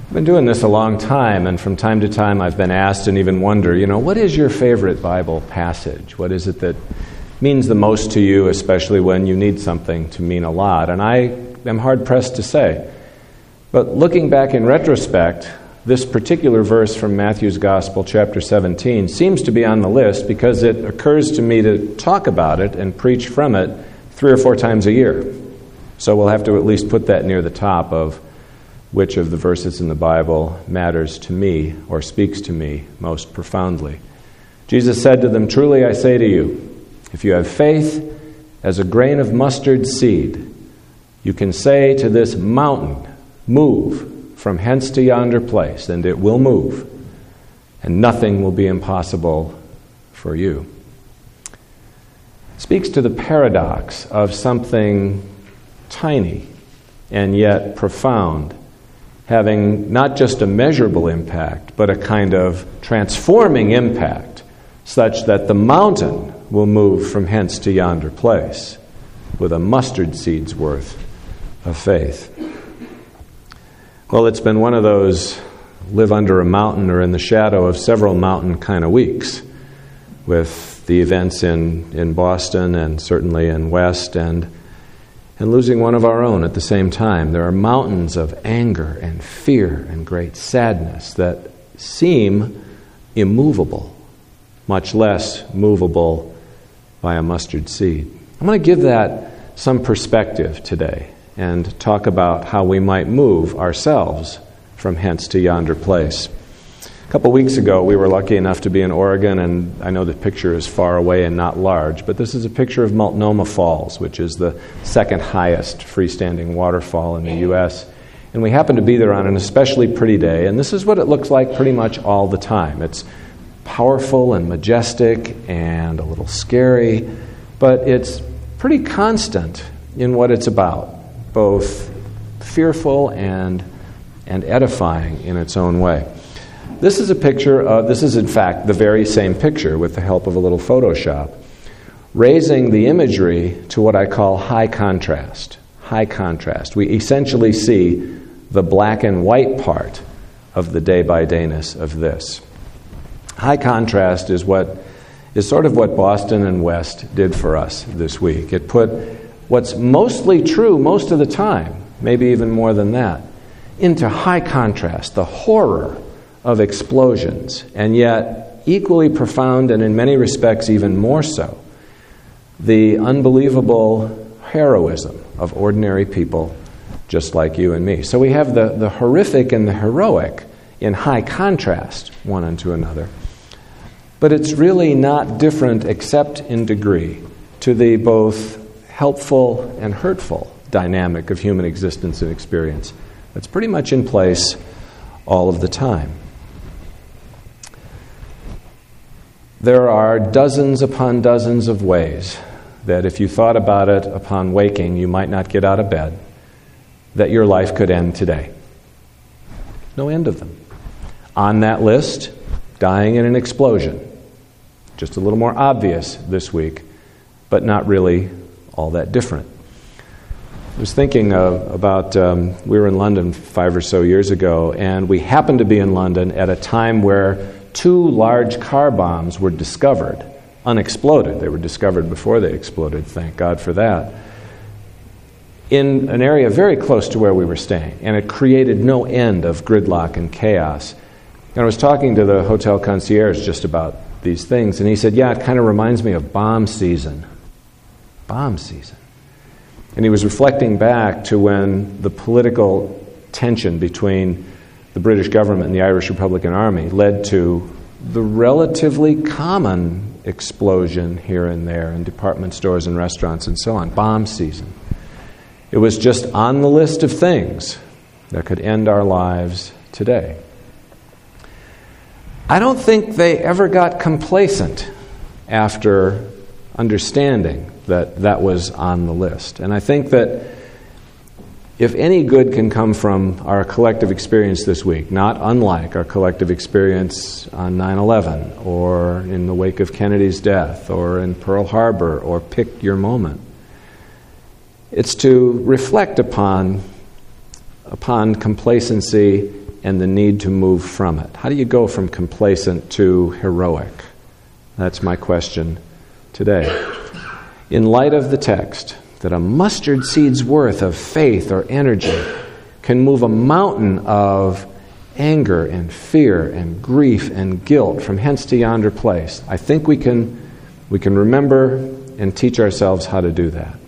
I've been doing this a long time, and from time to time I've been asked and even wonder, what is your favorite Bible passage? What is it that means the most to you, especially when you need something to mean a lot? And I am hard-pressed to say. But looking back in retrospect, this particular verse from Matthew's Gospel, chapter 17, seems to be on the list because it occurs to me to talk about it and preach from it 3 or 4 times a year. So we'll have to at least put that near the top of which of the verses in the Bible matters to me or speaks to me most profoundly. Jesus said to them, "Truly I say to you, if you have faith as a grain of mustard seed, you can say to this mountain, 'Move from hence to yonder place,' and it will move, and nothing will be impossible for you." It speaks to the paradox of something tiny and yet profound, having not just a measurable impact, but a kind of transforming impact, such that the mountain will move from hence to yonder place with a mustard seed's worth of faith. Well, it's been one of those live under a mountain or in the shadow of several mountain kind of weeks, with the events in Boston and certainly in West and losing one of our own at the same time. There are mountains of anger and fear and great sadness that seem immovable, much less movable by a mustard seed. I'm going to give that some perspective today and talk about how we might move ourselves from hence to yonder place. A couple weeks ago, we were lucky enough to be in Oregon, and I know the picture is far away and not large, but this is a picture of Multnomah Falls, which is the second highest freestanding waterfall in the U.S., and we happened to be there on an especially pretty day, and this is what it looks like pretty much all the time. It's powerful and majestic and a little scary, but it's pretty constant in what it's about, both fearful and edifying in its own way. This is in fact the very same picture with the help of a little Photoshop, raising the imagery to what I call high contrast. High contrast. We essentially see the black and white part of the day-by-dayness of this. High contrast is sort of what Boston and West did for us this week. It put what's mostly true most of the time, maybe even more than that, into high contrast, the horror of explosions, and yet equally profound and in many respects even more so, the unbelievable heroism of ordinary people just like you and me. So we have the horrific and the heroic in high contrast one unto another. But it's really not different except in degree to the both helpful and hurtful dynamic of human existence and experience. It's pretty much in place all of the time. There are dozens upon dozens of ways that if you thought about it upon waking, you might not get out of bed, that your life could end today. No end of them. On that list, dying in an explosion. Just a little more obvious this week, but not really all that different. I was thinking about, we were in London 5 or so years ago, and we happened to be in London at a time where 2 large car bombs were discovered, unexploded. They were discovered before they exploded, thank God for that, in an area very close to where we were staying, and it created no end of gridlock and chaos. And I was talking to the hotel concierge just about these things, and he said, "Yeah, it kind of reminds me of bomb season." Bomb season. And he was reflecting back to when the political tension between the British government and the Irish Republican Army led to the relatively common explosion here and there in department stores and restaurants and so on. Bomb season. It was just on the list of things that could end our lives today. I don't think they ever got complacent after understanding that that was on the list. And I think that if any good can come from our collective experience this week, not unlike our collective experience on 9/11 or in the wake of Kennedy's death or in Pearl Harbor or pick your moment, it's to reflect upon complacency and the need to move from it? How do you go from complacent to heroic? That's my question today. In light of the text, that a mustard seed's worth of faith or energy can move a mountain of anger and fear and grief and guilt from hence to yonder place, I think we can remember and teach ourselves how to do that.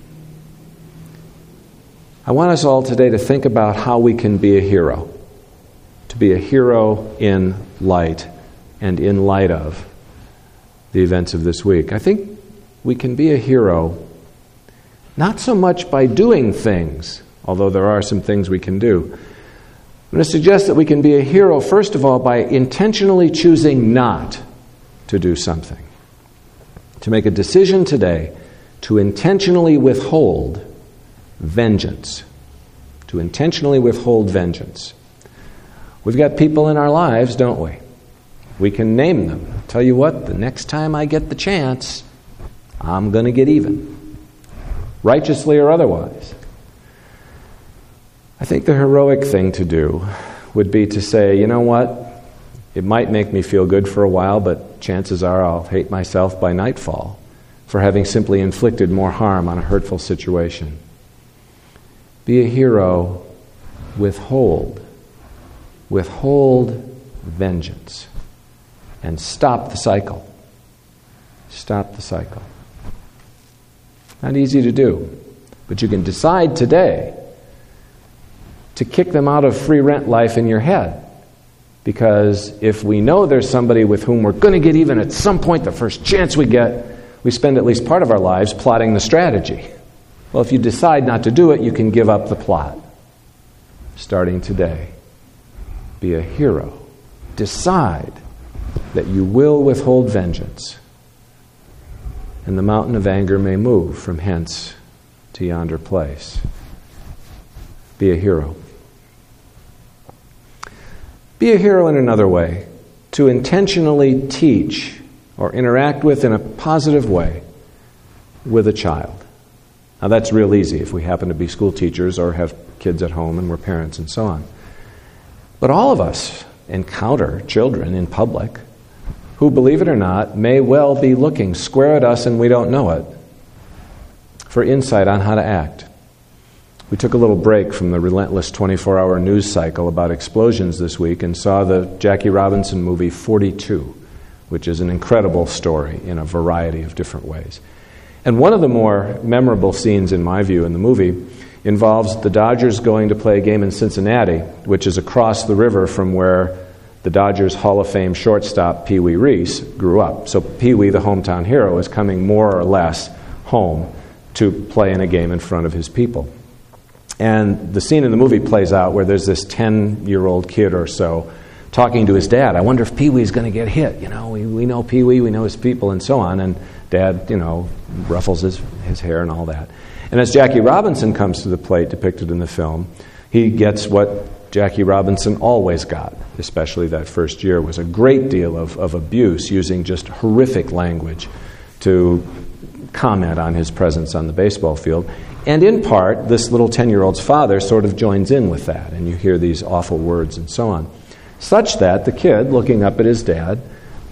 I want us all today to think about how we can be a hero. To be a hero in light and in light of the events of this week. I think we can be a hero not so much by doing things, although there are some things we can do. I'm going to suggest that we can be a hero, first of all, by intentionally choosing not to do something. To make a decision today to intentionally withhold vengeance. To intentionally withhold vengeance. We've got people in our lives, don't we? We can name them. Tell you what, the next time I get the chance, I'm going to get even. Righteously or otherwise. I think the heroic thing to do would be to say, you know what? It might make me feel good for a while, but chances are I'll hate myself by nightfall for having simply inflicted more harm on a hurtful situation. Be a hero. Withhold vengeance. And stop the cycle. Stop the cycle. Not easy to do, but you can decide today to kick them out of free rent life in your head. Because if we know there's somebody with whom we're going to get even at some point, the first chance we get, we spend at least part of our lives plotting the strategy. Well, if you decide not to do it, you can give up the plot. Starting today, be a hero. Decide that you will withhold vengeance, and the mountain of anger may move from hence to yonder place. Be a hero. Be a hero in another way, to intentionally teach or interact with in a positive way with a child. Now that's real easy if we happen to be school teachers or have kids at home and we're parents and so on. But all of us encounter children in public who, believe it or not, may well be looking square at us and we don't know it for insight on how to act. We took a little break from the relentless 24-hour news cycle about explosions this week and saw the Jackie Robinson movie 42, which is an incredible story in a variety of different ways. And one of the more memorable scenes, in my view, in the movie involves the Dodgers going to play a game in Cincinnati, which is across the river from where the Dodgers Hall of Fame shortstop Pee Wee Reese grew up. So Pee Wee, the hometown hero, is coming more or less home to play in a game in front of his people. And the scene in the movie plays out where there's this 10-year-old kid or so talking to his dad. I wonder if Pee Wee's going to get hit. You know, we know Pee Wee, we know his people, and so on. And Dad, ruffles his hair and all that. And as Jackie Robinson comes to the plate, depicted in the film, he gets what Jackie Robinson always got, especially that first year, was a great deal of abuse, using just horrific language to comment on his presence on the baseball field. And in part, this little 10-year-old's father sort of joins in with that, and you hear these awful words and so on. Such that the kid, looking up at his dad,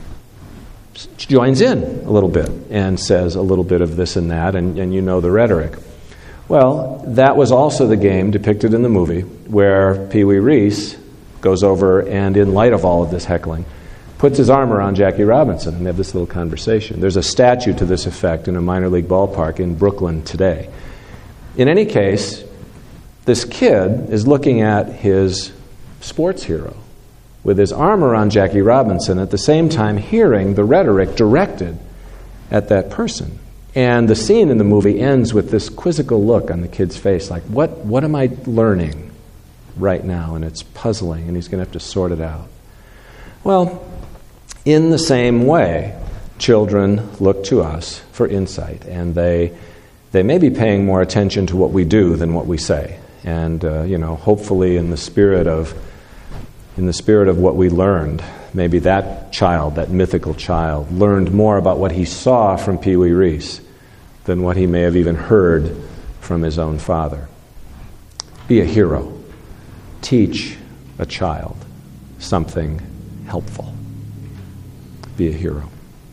joins in a little bit and says a little bit of this and that, and you know the rhetoric. Well, that was also the game depicted in the movie where Pee Wee Reese goes over and, in light of all of this heckling, puts his arm around Jackie Robinson and they have this little conversation. There's a statue to this effect in a minor league ballpark in Brooklyn today. In any case, this kid is looking at his sports hero with his arm around Jackie Robinson, at the same time hearing the rhetoric directed at that person. And the scene in the movie ends with this quizzical look on the kid's face, like, what am I learning right now? And it's puzzling, and he's going to have to sort it out. Well, in the same way, children look to us for insight, and they may be paying more attention to what we do than what we say. And hopefully in the spirit of what we learned, maybe that child, that mythical child, learned more about what he saw from Pee Wee Reese than what he may have even heard from his own father. Be a hero. Teach a child. something helpful. Be a hero.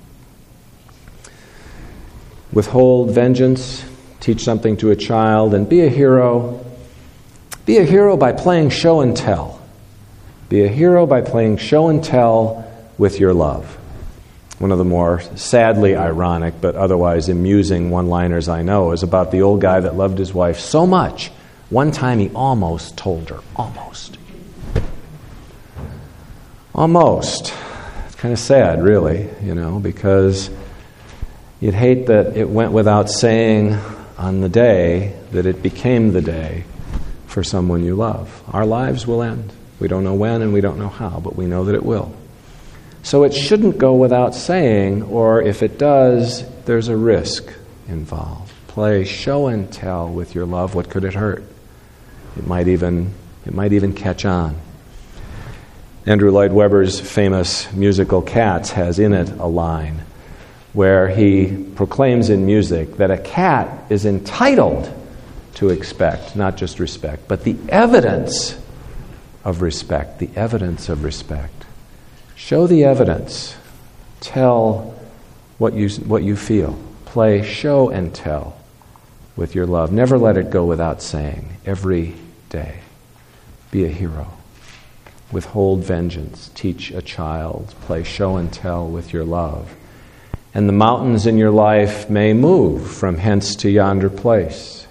Withhold vengeance, teach something to a child, and be a hero. Be a hero by playing show and tell. Be a hero by playing show and tell with your love. One of the more sadly ironic but otherwise amusing one-liners I know is about the old guy that loved his wife so much, one time he almost told her. Almost. It's kind of sad, really, because you'd hate that it went without saying on the day that it became the day for someone you love. Our lives will end. We don't know when and we don't know how, but we know that it will. So it shouldn't go without saying, or if it does, there's a risk involved. Play show and tell with your love. What could it hurt? It might even catch on. Andrew Lloyd Webber's famous musical Cats has in it a line where he proclaims in music that a cat is entitled to expect, not just respect, but the evidence of respect, Show the evidence. Tell what you feel. Play show and tell with your love. Never let it go without saying. Every day. Be a hero. Withhold vengeance. Teach a child. Play show and tell with your love. And the mountains in your life may move from hence to yonder place.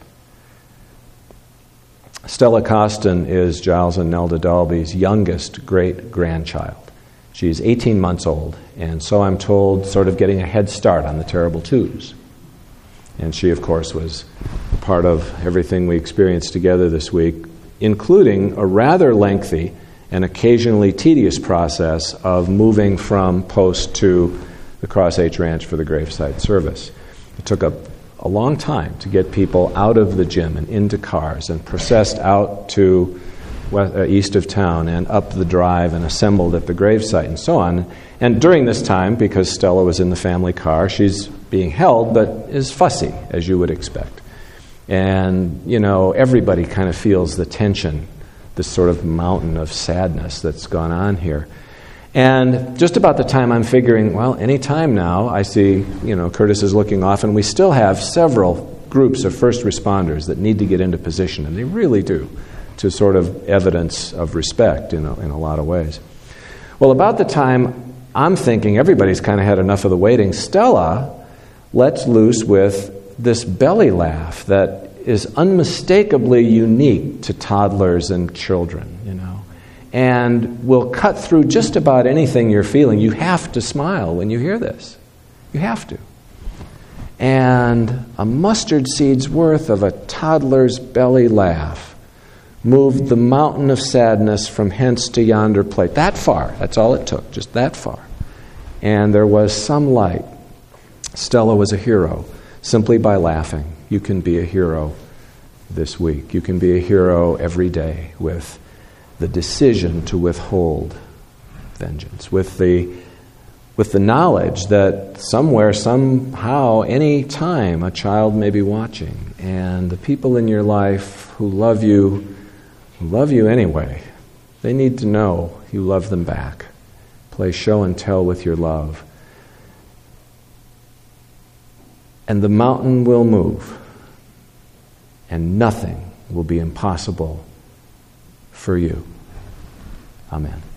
Stella Costin is Giles and Nelda Dalby's youngest great-grandchild. She's 18 months old, and so I'm told sort of getting a head start on the terrible twos. And she, of course, was part of everything we experienced together this week, including a rather lengthy and occasionally tedious process of moving from Post to the Cross H Ranch for the gravesite service. It took a long time to get people out of the gym and into cars and processed out to east of town and up the drive and assembled at the gravesite and so on. And during this time, because Stella was in the family car, she's being held but is fussy, as you would expect. And, everybody kind of feels the tension, this sort of mountain of sadness that's gone on here. And just about the time I'm figuring, well, any time now, I see, Curtis is looking off, and we still have several groups of first responders that need to get into position, and they really do, to sort of evidence of respect in a lot of ways. Well, about the time I'm thinking everybody's kind of had enough of the waiting, Stella lets loose with this belly laugh that is unmistakably unique to toddlers and children, and will cut through just about anything you're feeling. You have to smile when you hear this. You have to. And a mustard seed's worth of a toddler's belly laugh moved the mountain of sadness from hence to yonder place. That far. That's all it took, just that far. And there was some light. Stella was a hero simply by laughing. You can be a hero this week. You can be a hero every day with the decision to withhold vengeance, with the knowledge that somewhere, somehow, any time, a child may be watching. And the people in your life who love you anyway, they need to know you love them back. Play show and tell with your love. And the mountain will move, and nothing will be impossible for you. Amen.